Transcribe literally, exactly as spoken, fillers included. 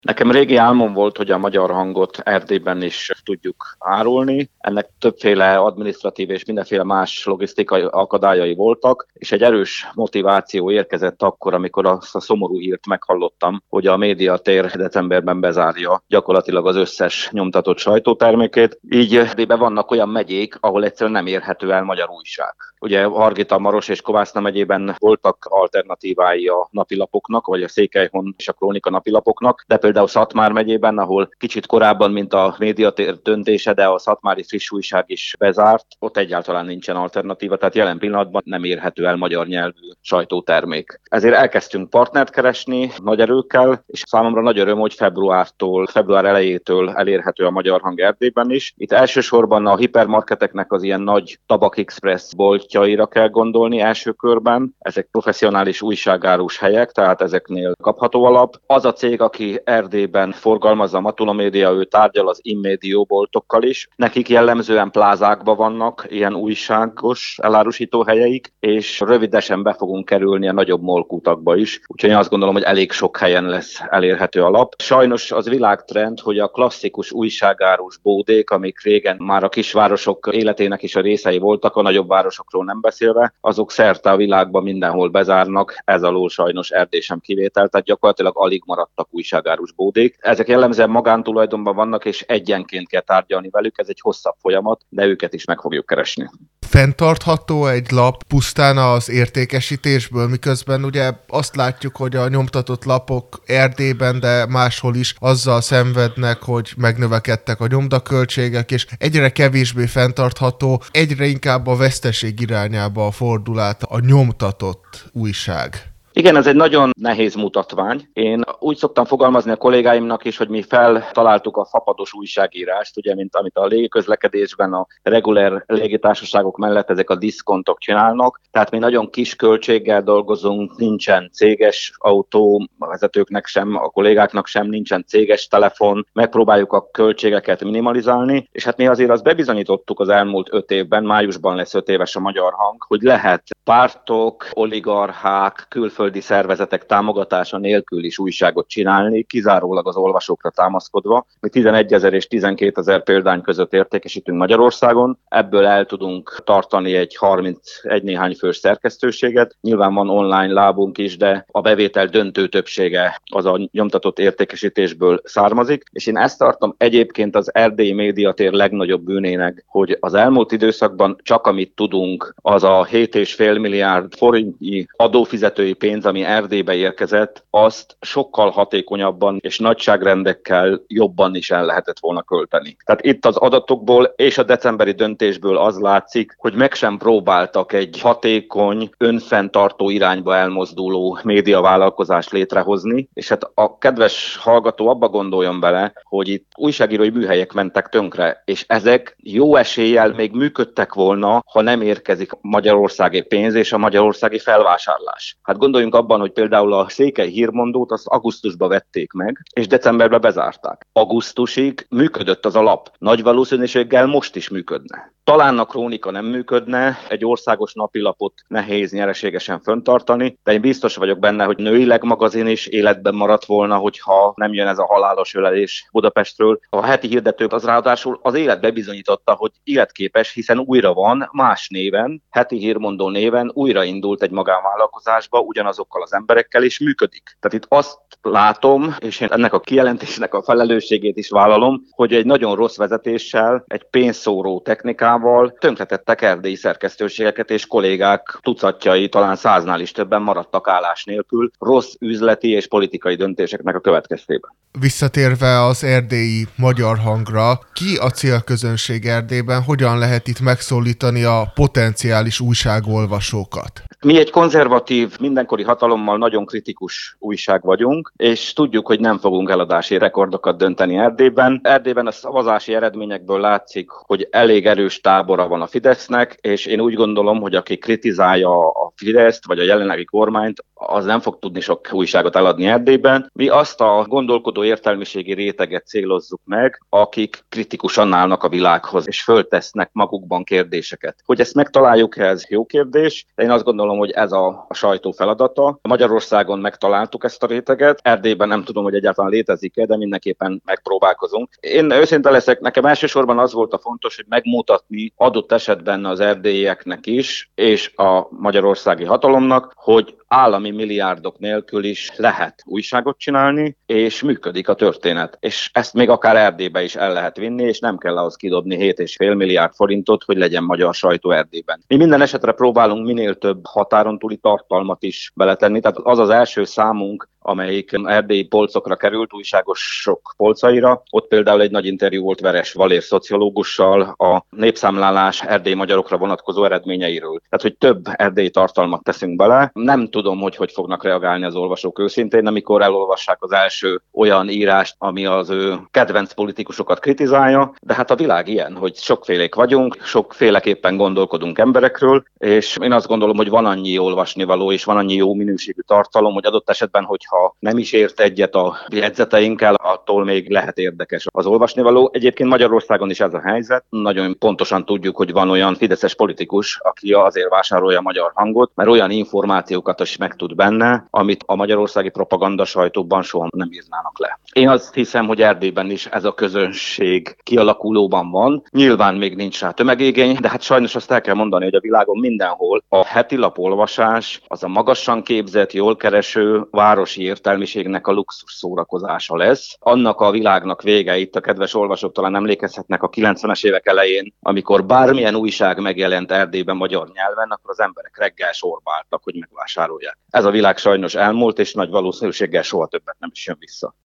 Nekem régi álmom volt, hogy a Magyar Hangot Erdélyben is tudjuk árulni. Ennek többféle adminisztratív és mindenféle más logisztikai akadályai voltak, és egy erős motiváció érkezett akkor, amikor azt a szomorú hírt meghallottam, hogy a Médiatér decemberben bezárja gyakorlatilag az összes nyomtatott sajtótermékét. Így Erdélyben vannak olyan megyék, ahol egyszerűen nem érhető el magyar újság. Ugye Hargita, Maros és Kovászna megyében voltak alternatívái a napilapoknak, vagy a Székelyhon és a Krónika napilapoknak, de például Szatmár megyében, ahol kicsit korábban, mint a Médiatér döntése, de a szatmári friss újság is bezárt, ott egyáltalán nincsen alternatíva, tehát jelen pillanatban nem érhető el magyar nyelvű sajtótermék. Ezért elkezdtünk partnert keresni nagy erőkkel, és számomra nagy öröm, hogy februártól, február elejétől elérhető a Magyar Hang Erdélyben is. Itt elsősorban a hipermarketeknek az ilyen nagy Tabak Express boltjaira kell gondolni első körben. Ezek professzionális újságárus helyek, tehát ezeknél kapható alap. Az a cég, aki Erdélyben forgalmazza a Matula Média, ő tárgyal az Inmedio boltokkal is. Nekik jellemzően plázákban vannak ilyen újságos elárusító helyeik, és rövidesen be fogunk kerülni a nagyobb molkutakba is. Úgyhogy én azt gondolom, hogy elég sok helyen lesz elérhető a lap. Sajnos az világtrend, hogy a klasszikus újságárus bódék, amik régen már a kisvárosok életének is a részei voltak, a nagyobb városokról nem beszélve, azok szerte a világban mindenhol bezárnak, ez alól sajnos Erdély sem kivétel, tehát gyakorlatilag alig maradtak újságárus bódék. Ezek jellemzően magántulajdonban vannak, és egyenként kell tárgyalni velük, ez egy hosszabb folyamat, de őket is meg fogjuk keresni. Fenntartható egy lap pusztán az értékesítésből, miközben ugye azt látjuk, hogy a nyomtatott lapok Erdélyben, de máshol is azzal szenvednek, hogy megnövekedtek a nyomdaköltségek, és egyre kevésbé fenntartható, egyre inkább a veszteség irányába fordul át a nyomtatott újság. Igen, ez egy nagyon nehéz mutatvány. Én úgy szoktam fogalmazni a kollégáimnak is, hogy mi feltaláltuk a fapados újságírást, ugye, mint amit a légiközlekedésben a regulár légitársaságok mellett ezek a diszkontok csinálnak. Tehát mi nagyon kis költséggel dolgozunk, nincsen céges autó, a vezetőknek sem, a kollégáknak sem, nincsen céges telefon, megpróbáljuk a költségeket minimalizálni, és hát mi azért azt bebizonyítottuk az elmúlt öt évben, májusban lesz öt éves a Magyar Hang, hogy lehet pártok, oligarchák, külföldi szervezetek támogatása nélkül is újságot csinálni, kizárólag az olvasókra támaszkodva. Mi tizenegyezer és tizenkétezer példány között értékesítünk Magyarországon, ebből el tudunk tartani egy harmincegy néhány fős szerkesztőséget. Nyilván van online lábunk is, de a bevétel döntő többsége az a nyomtatott értékesítésből származik, és én ezt tartom egyébként az erdélyi médiatér legnagyobb bűnének, hogy az elmúlt időszakban csak amit tudunk, az a hét egész öt milliárd forintnyi adófizetői pénz, ami Erdélybe érkezett, azt sokkal hatékonyabban és nagyságrendekkel jobban is el lehetett volna költeni. Tehát itt az adatokból és a decemberi döntésből az látszik, hogy meg sem próbáltak egy hatékony, önfenntartó irányba elmozduló médiavállalkozást létrehozni, és hát a kedves hallgató abba gondoljon bele, hogy itt újságírói műhelyek mentek tönkre, és ezek jó eséllyel még működtek volna, ha nem érkezik magyarországi pénz és a magyarországi felvásárlás. Hát gondoljunk abban, hogy például a Székely Hírmondót azt augusztusban vették meg, és decemberben bezárták. Augusztusig működött az a lap. Nagy valószínűséggel most is működne. Talán a Krónika nem működne, egy országos napilapot nehéz nyereségesen föntartani, de én biztos vagyok benne, hogy nőileg magazin is életben maradt volna, hogyha nem jön ez a halálos ölelés Budapestről. A heti hirdetők az ráadásul az élet bebizonyította, hogy életképes, hiszen újra van, más néven, Heti Hírmondó néven újraindult egy magánvállalkozásba, ugyanazokkal az emberekkel, és működik. Tehát itt azt látom, és én ennek a kijelentésnek a felelősségét is vállalom, hogy egy nagyon rossz vezetéssel, egy pénzszóró technikával tönkretettek erdélyi szerkesztőségeket, és kollégák tucatjai, talán száznál is többen maradtak állás nélkül, rossz üzleti és politikai döntéseknek a következtében. Visszatérve az erdélyi Magyar Hangra, ki a célközönség Erdélyben, hogyan lehet itt megszólítani a potenciális újságolvasókat? Mi egy konzervatív, mindenkori hatalommal nagyon kritikus újság vagyunk, és tudjuk, hogy nem fogunk eladási rekordokat dönteni Erdélyben. Erdélyben a szavazási eredményekből látszik, hogy elég erős tábora van a Fidesznek, és én úgy gondolom, hogy aki kritizálja a Fideszt, vagy a jelenlegi kormányt, az nem fog tudni sok újságot eladni Erdélyben. Mi azt a gondolkodó értelmiségi réteget célozzuk meg, akik kritikusan állnak a világhoz, és föltesznek magukban kérdéseket. Hogy ezt megtaláljuk, ez jó kérdés, de én azt gondolom, gondolom, hogy ez a, a sajtó feladata. Magyarországon megtaláltuk ezt a réteget, Erdélyben nem tudom, hogy egyáltalán létezik-e, de mindenképpen megpróbálkozunk. Én őszinte leszek, nekem elsősorban az volt a fontos, hogy megmutatni adott esetben az erdélyieknek is, és a magyarországi hatalomnak, hogy állami milliárdok nélkül is lehet újságot csinálni, és működik a történet. És ezt még akár Erdélybe is el lehet vinni, és nem kell ahhoz kidobni hét egész öt milliárd forintot, hogy legyen magyar sajtó Erdélyben. Mi minden esetre próbálunk minél több határon túli tartalmat is beletenni, tehát az az első számunk, amelyik erdélyi polcokra került, újságosok polcaira. Ott például egy nagy interjú volt Veres Valér szociológussal a népszámlálás erdélyi magyarokra vonatkozó eredményeiről. Tehát, hogy több erdélyi tartalmat teszünk bele. Nem tudom, hogy hogy fognak reagálni az olvasók őszintén, amikor elolvassák az első olyan írást, ami az ő kedvenc politikusokat kritizálja, de hát a világ ilyen, hogy sokfélék vagyunk, sokféleképpen gondolkodunk emberekről, és én azt gondolom, hogy van annyi olvasnivaló és van annyi jó minőségű tartalom, hogy adott esetben, hogy ha nem is ért egyet a jegyzeteinkkel, attól még lehet érdekes az olvasnivaló. Egyébként Magyarországon is ez a helyzet. Nagyon pontosan tudjuk, hogy van olyan fideszes politikus, aki azért vásárolja a Magyar Hangot, mert olyan információkat is megtud benne, amit a magyarországi propaganda sajtóban soha nem írnának le. Én azt hiszem, hogy Erdélyben is ez a közönség kialakulóban van. Nyilván még nincs rá tömegigény, de hát sajnos azt el kell mondani, hogy a világon mindenhol a heti lapolvasás az a magasan képzett, jól kereső városi értelmiségnek a luxus szórakozása lesz. Annak a világnak vége, itt a kedves olvasók talán emlékezhetnek a kilencvenes évek elején, amikor bármilyen újság megjelent Erdélyben magyar nyelven, akkor az emberek reggel sorba álltak, hogy megvásárolják. Ez a világ sajnos elmúlt, és nagy valószínűséggel soha többet nem is jön vissza.